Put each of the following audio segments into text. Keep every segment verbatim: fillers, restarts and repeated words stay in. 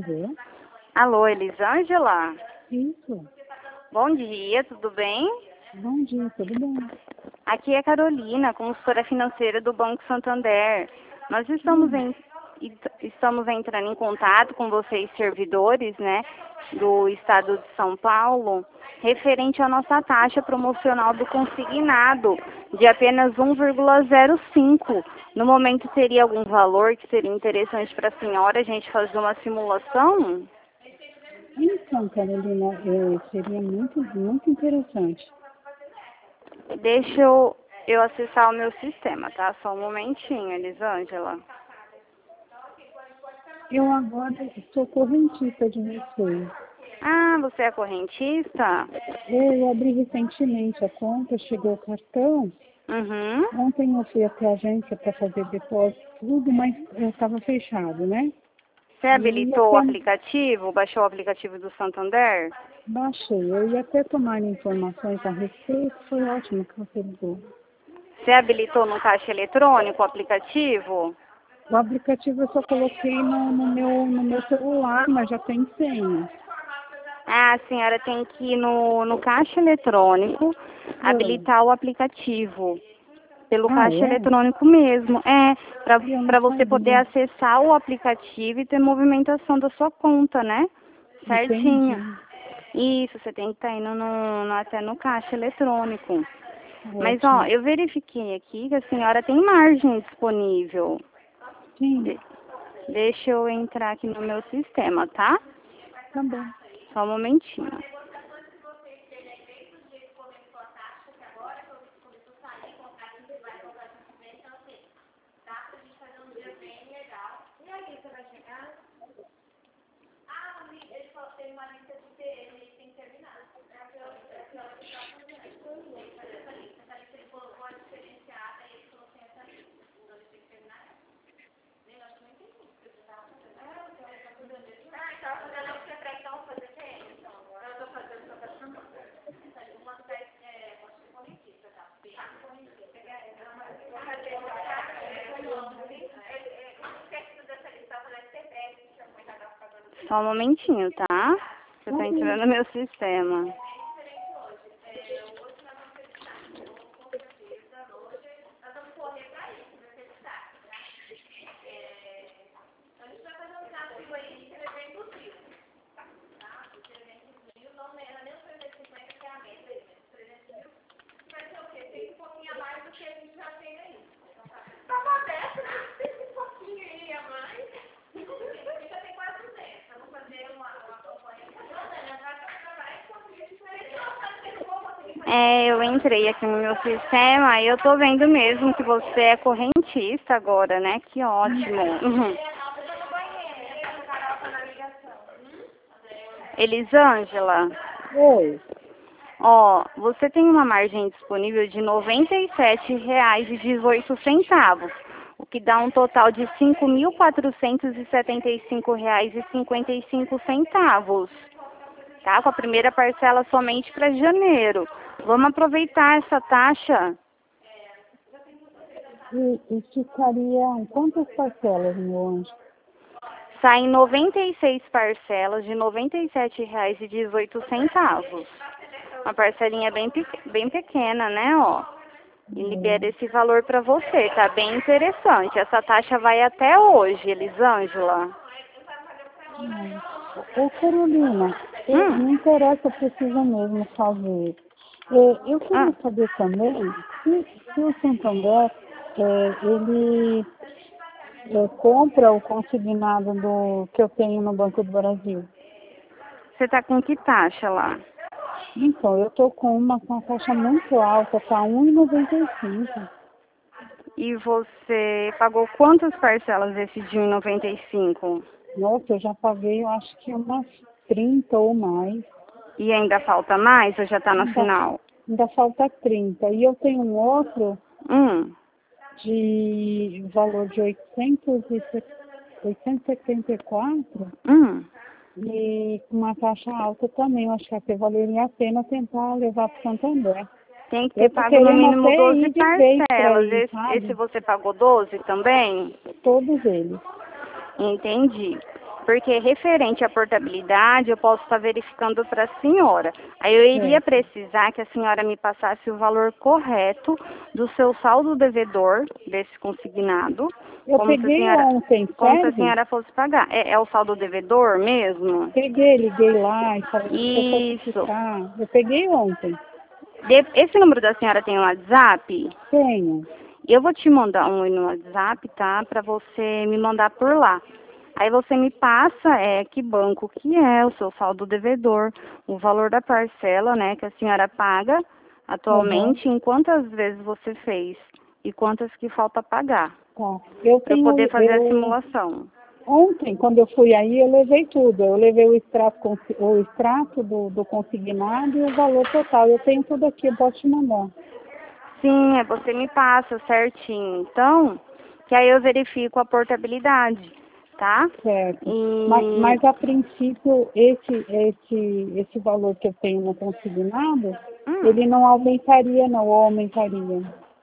Alô? Alô, Elisângela? Isso. Bom dia, tudo bem? Bom dia, tudo bem? Aqui é Carolina, consultora financeira do Banco Santander. Nós estamos, Hum. em, estamos entrando em contato com vocês, servidores, né, do Estado de São Paulo, referente à nossa taxa promocional do consignado, de apenas um vírgula zero cinco. No momento, teria algum valor que seria interessante para a senhora a gente fazer uma simulação? Então, Carolina, é, seria muito, muito interessante. Deixa eu, eu acessar o meu sistema, tá? Só um momentinho, Elisângela. Eu agora sou correntista de vocês. Ah, você é correntista? Eu abri recentemente a conta, chegou o cartão. Uhum. Ontem eu fui até a agência para fazer depósito, tudo, mas estava fechado, né? Você E eu ia habilitou o até, aplicativo? Baixou o aplicativo do Santander? baixei, eu ia até tomar informações a respeito, foi ótimo que você ligou. Você habilitou no caixa eletrônico o aplicativo? O aplicativo eu só coloquei no, no, meu, no meu celular, mas já tem senha. Ah, a senhora tem que ir no, no caixa eletrônico, Ah, habilitar o aplicativo. Pelo ah, caixa é? eletrônico mesmo. É, Eu não para você poder sabia. acessar o aplicativo e ter movimentação da sua conta, né? Certinho. Entendi. Isso, você tem que estar indo no, no- até no caixa eletrônico. Mas, ó, Ótimo. eu verifiquei aqui que a senhora tem margem disponível. Sim, De- deixa eu entrar aqui no meu sistema, tá? tá bom. Só um momentinho. Só um momentinho, tá? Você Tá tá bom. entrando no meu sistema. É, eu entrei aqui no meu sistema e eu tô vendo mesmo que você é correntista agora, né? Que ótimo. Uhum. Elisângela, Oi. ó, você tem uma margem disponível de noventa e sete reais e dezoito centavos, o que dá um total de cinco mil quatrocentos e setenta e cinco reais e cinquenta e cinco centavos, tá? Com a primeira parcela somente para janeiro. Vamos aproveitar essa taxa. E, e ficaria quantas parcelas, meu anjo? Saem noventa e seis parcelas de noventa e sete reais e dezoito centavos. Uma parcelinha bem, pe- bem pequena, né, ó? E libera esse valor para você, tá bem interessante. Essa taxa vai até hoje, Elisângela. É. Ô, Carolina, eu, Hum, me interessa, precisa mesmo fazer. É, eu ah, queria saber também se, se o Santander, é, ele é, compra o consignado do, que eu tenho no Banco do Brasil. você tá com que taxa lá? Então, eu estou com uma, com uma taxa muito alta, tá um e noventa e cinco. E você pagou quantas parcelas desse de um e noventa e cinco? Nossa, eu já paguei, eu acho que umas trinta ou mais. E ainda falta mais ou já tá no Ainda, final? ainda falta trinta. E eu tenho um outro Hum, de valor de oitocentos e setenta e quatro hum. e com uma taxa alta também. Eu acho que até valeria a pena tentar levar para o Santander. Tem que Eu ter estou pago no querendo mínimo até doze ir de vez para parcelas. ir, Esse, esse sabe? você pagou doze também? Todos eles. Entendi. Porque referente à portabilidade, eu posso estar verificando para a senhora. Aí eu iria É. precisar que a senhora me passasse o valor correto do seu saldo devedor desse consignado, Eu como se a peguei senhora, ontem, como se a serve? senhora fosse pagar. É, é o saldo devedor mesmo? Peguei, liguei lá e falei, deixa eu Isso. certificar. Eu peguei ontem. De- esse número da senhora tem um WhatsApp? Tenho. Eu vou te mandar um no WhatsApp, tá? Para você me mandar por lá. Aí você me passa é, que banco que é, o seu saldo devedor, o valor da parcela, né, que a senhora paga Uhum. atualmente, em quantas vezes você fez e quantas que falta pagar, Tá. Eu para eu tenho, poder fazer a eu, simulação. ontem, quando eu fui aí, eu levei tudo. Eu levei o extrato, consi- o extrato do, do consignado e o valor total. Eu tenho tudo aqui, eu posso te mandar. Sim, é você me passa certinho, então, que aí eu verifico a portabilidade, tá? Certo. Mas, E mas a princípio, esse, esse, esse valor que eu tenho no consignado, hum, ele não aumentaria, não, ou aumentaria.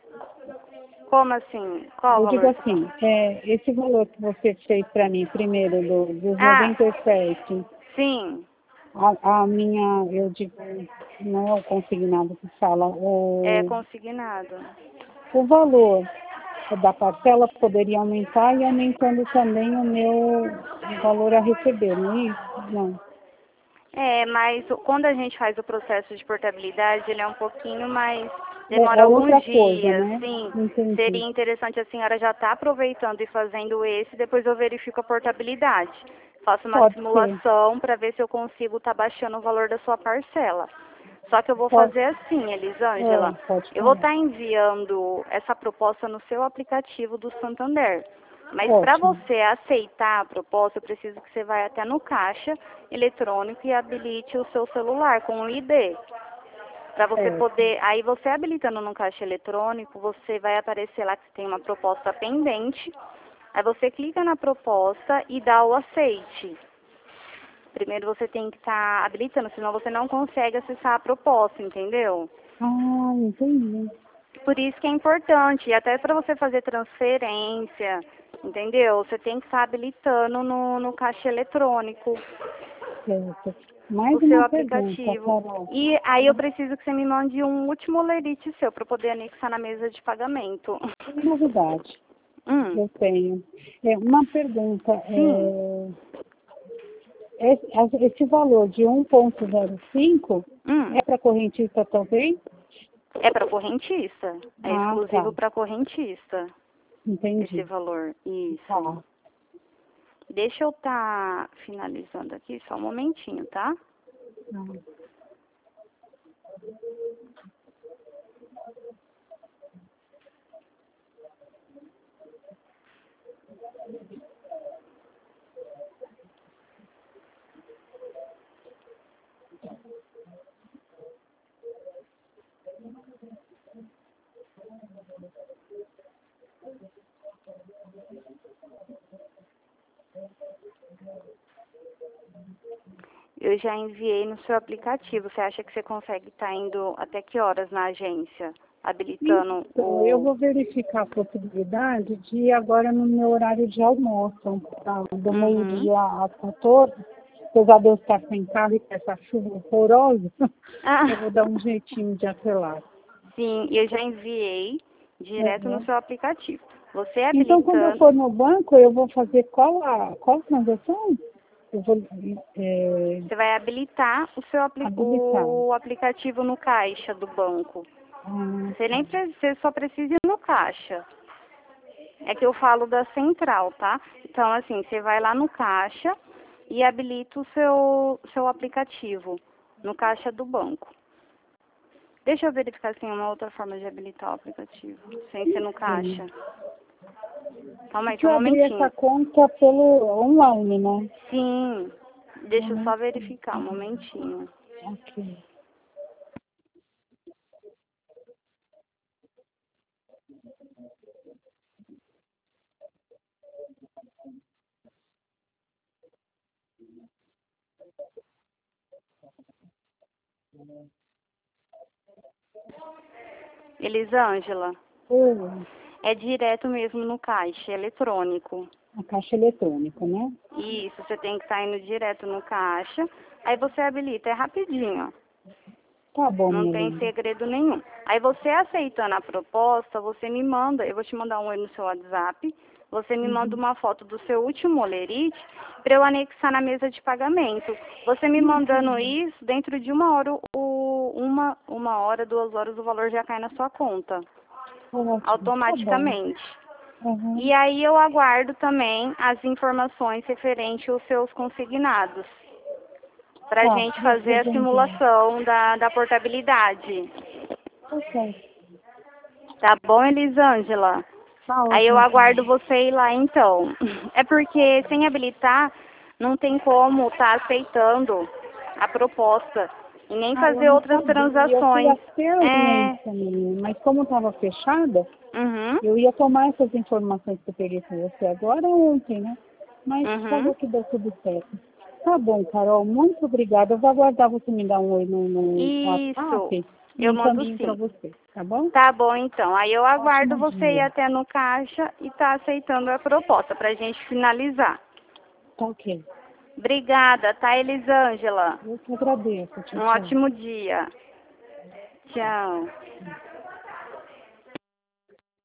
como assim? Qual o Eu digo valor que você assim, fala? é, esse valor que você fez para mim primeiro, do, dos Ah, noventa e sete, sim, a, a minha, eu digo, não é o consignado que fala, é o, consignado. o valor da parcela poderia aumentar e aumentando também o meu valor a receber, não é isso? Não. É, mas o- quando a gente faz o processo de portabilidade, ele é um pouquinho mais, É, demora é alguns outra coisa, dias, né? sim. Entendi. Seria interessante a senhora já estar aproveitando e fazendo esse, depois eu verifico a portabilidade. Faço uma Pode ser. simulação para ver se eu consigo estar baixando o valor da sua parcela. Só que eu vou Pode, fazer assim, é, Elisângela. pode Eu vou falar. estar enviando essa proposta no seu aplicativo do Santander. Mas para Ótimo. você aceitar a proposta, eu preciso que você vá até no caixa eletrônico e habilite o seu celular com o I D. Para você Certo. poder, aí você habilitando no caixa eletrônico, você vai aparecer lá que tem uma proposta pendente. Aí você clica na proposta e dá o aceite. Primeiro você tem que estar habilitando, senão você não consegue acessar a proposta, entendeu? Ah, entendi. Por isso que é importante, e até para você fazer transferência, entendeu? Você tem que estar habilitando no, no caixa eletrônico Certo. o Mais seu uma pergunta, aplicativo. Carol. E aí eu preciso que você me mande um último lerite seu para poder anexar na mesa de pagamento. Tem novidade. Hum, Eu tenho. É, uma pergunta. sim. É, esse, as- esse valor de um ponto zero cinco Hum, é para correntista também? é para correntista. É Ah, tá. exclusivo para correntista esse Entendi. valor. Isso. Tá. Deixa eu estar finalizando aqui, só um momentinho, tá? Tá. Eu já enviei no seu aplicativo. Você acha que você consegue estar indo até que horas na agência? Habilitando Então, eu o... vou verificar a possibilidade de ir agora no meu horário de almoço, tá? Do Uhum. meio-dia às quatorze, apesar de eu estar sem carro e com essa chuva horrorosa, eu vou Ah, dar um jeitinho de atrelar. sim, eu já enviei direto no Uhum. seu aplicativo. Você Então, quando eu habilitando, for no banco, eu vou fazer qual a qual transação? Eu vou é, você vai habilitar o seu apli... habilitar. o aplicativo no caixa do banco. Ah, Você tá. nem pre- você só precisa ir no caixa. É que eu falo da central, tá? Então, assim, você vai lá no caixa e habilita o seu, seu aplicativo no caixa do banco. Deixa eu verificar se tem uma outra forma de habilitar o aplicativo, sem ser no Sim. caixa. Calma aí, Porque só um eu abri essa momentinho. conta pelo online, né? Sim, deixa eu só Momentinho. verificar, um momentinho. Ok. Elisângela, Oi. é direto mesmo no caixa, é eletrônico. A caixa eletrônica, né? Isso, você tem que estar indo direto no caixa. Aí você habilita, é rapidinho. Tá bom, Não minha tem linda. segredo nenhum. Aí você aceitando a proposta, você me manda, eu vou te mandar um oi no seu WhatsApp, você me manda Uhum. uma foto do seu último olerite para eu anexar na mesa de pagamento. Você me mandando isso, dentro de uma hora, o, uma, uma hora, duas horas, o valor já cai na sua conta. Ótimo, tá bom. Automaticamente. Uhum. E aí eu aguardo também as informações referentes aos seus consignados, para a Tá, gente deixa fazer eu a enviar. simulação da, da portabilidade. Ok, Tá bom, Elisângela? tá Aí eu ótimo, então. aguardo você ir lá então. É porque sem habilitar não tem como estar aceitando a proposta e nem Ah, eu fazer não outras sabia. Eu fui transações. até a É. agência, menina, mas como estava fechada, Uhum. eu ia tomar essas informações que eu peguei com você agora ontem, né? Mas Uhum. falou que deu tudo certo. Tá bom, Carol, muito obrigada. Eu vou aguardar você me dar um oi no, no Isso. WhatsApp e Eu mando encaminho para sim. você, tá bom? Tá bom então. Aí eu aguardo Ótimo você ir dia. até no caixa e tá aceitando a proposta pra gente finalizar. Tá ok. Obrigada, tá, Elisângela? Eu que agradeço. Tchau, Um tchau. ótimo dia. Tchau.